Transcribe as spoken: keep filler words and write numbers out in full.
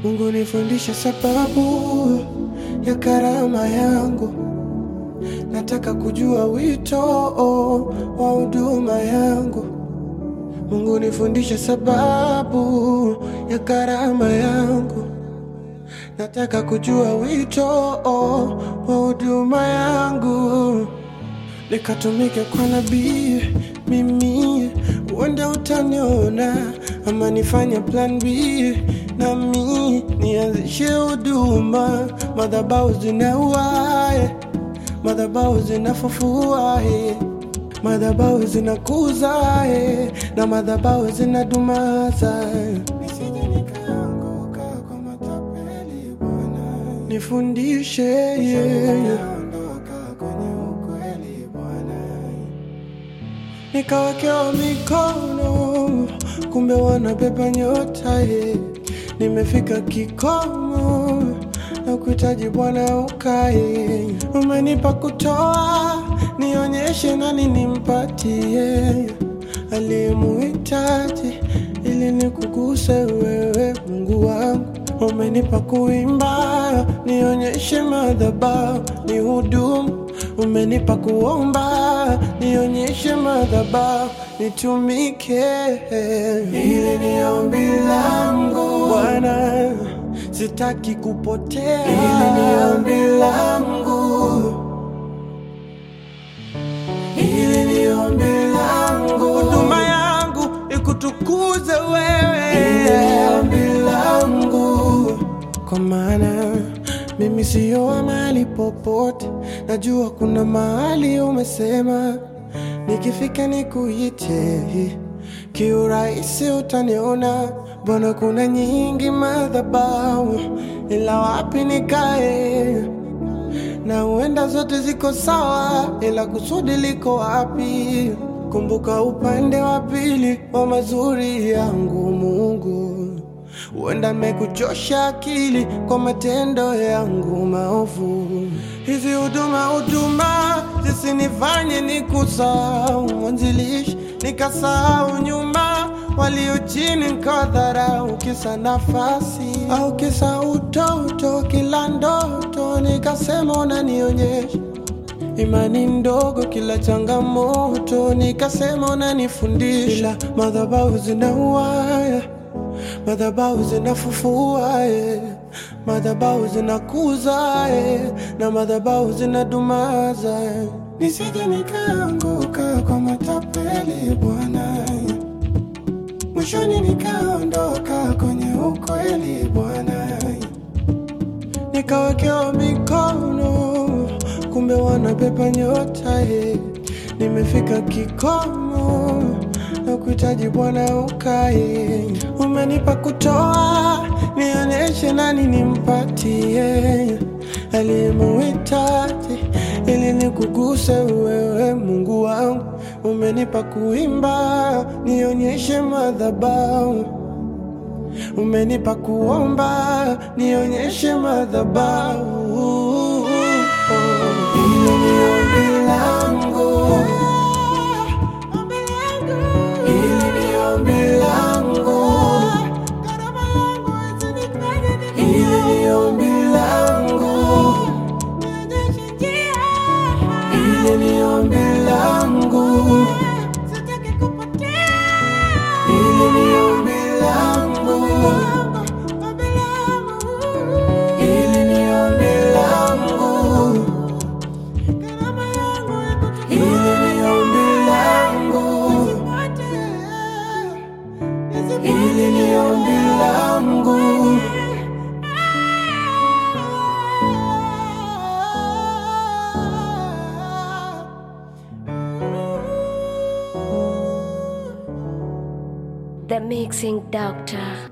Mungu nifundisha sababu ya karama yangu. Nataka kujua wito wa huduma yangu. Mungu nifundisha sababu ya karama yangu. Nataka kujua wito wa huduma yangu. Nikatumike kwa nabii mimi, uenda utaniona. Ama nifanye plan B na mi nianzishe huduma. Madhabahu zinauae, madhabahu zinafufua, madhabahu zinakuza, na madhabahu zinadumaza. Nisije nikaanguka kwa matapeli Bwana. Nifundishe yeah. Nikawekewa mikono, kumbe wanabeba nyota ye. Nimefika kikomo, na kuhitaji Bwana ukae. Umenipa kutoa, nionyeshe nani nimpatie. Aliyemuhitaji, ili nikuguse wewe Mungu wangu. Umenipa kuimba, nionyeshe madhabahu ni hudumu. Umenipa kuomba, nionyeshe madhabahu nitumike. Hili ni ombi langu Bwana, sitaki kupotea. Hili ni ombi langu, hili ni ombi langu. Huduma yangu ikutukuze wewe. Hili ni ombi langu, kwa maana mimi siyo wa mahali popote. Najua kuna mahali umesema nikifika nikuite, kiurahisi utaniona. Bwana kuna nyingi madhabahu, ila wapi nikae? Na uenda zote ziko sawa, ila kusudi liko wapi? Kumbuka upande wa pili wa mazuri yangu Mungu. Uenda nimekuchosha akili kwa matendo yangu maovu. Hizi huduma huduma zisinifanye nikusahau mwanzilishi, nikasahau nyuma walio chini, nikadharau kisa nafasi au kisa utoto. Kila ndoto nikasema unanionyesha, imani ndogo kila changamoto nikasema unanifundisha. Ila madhabahu zinauaya, madhabahu zinafufua, madhabahu zinakuza, na madhabahu zinadumaza. Nisije nikaanguka kwa matapeli Bwana, mwishoni nikaondoka kwenye ukweli Bwana. Nikawekewa mikono, kumbe wanabeba nyota ye. Nimefika kikomo, na kuhitaji Bwana ukae. Umenipa kutoa, nionyeshe nani nimpatie. Aliyemuhitaji, ili nikuguse wewe Mungu wangu. Umenipa kuimba, nionyeshe madhabahu. Umenipa kuomba, nionyeshe madhabahu. Hili ni ombi langu, hili ni ombi langu, hili ni ombi langu, hili ni ombi langu, hili ni ombi langu, hili ni ombi langu, hili ni ombi langu, hili ni ombi langu. The Mixing Doctor.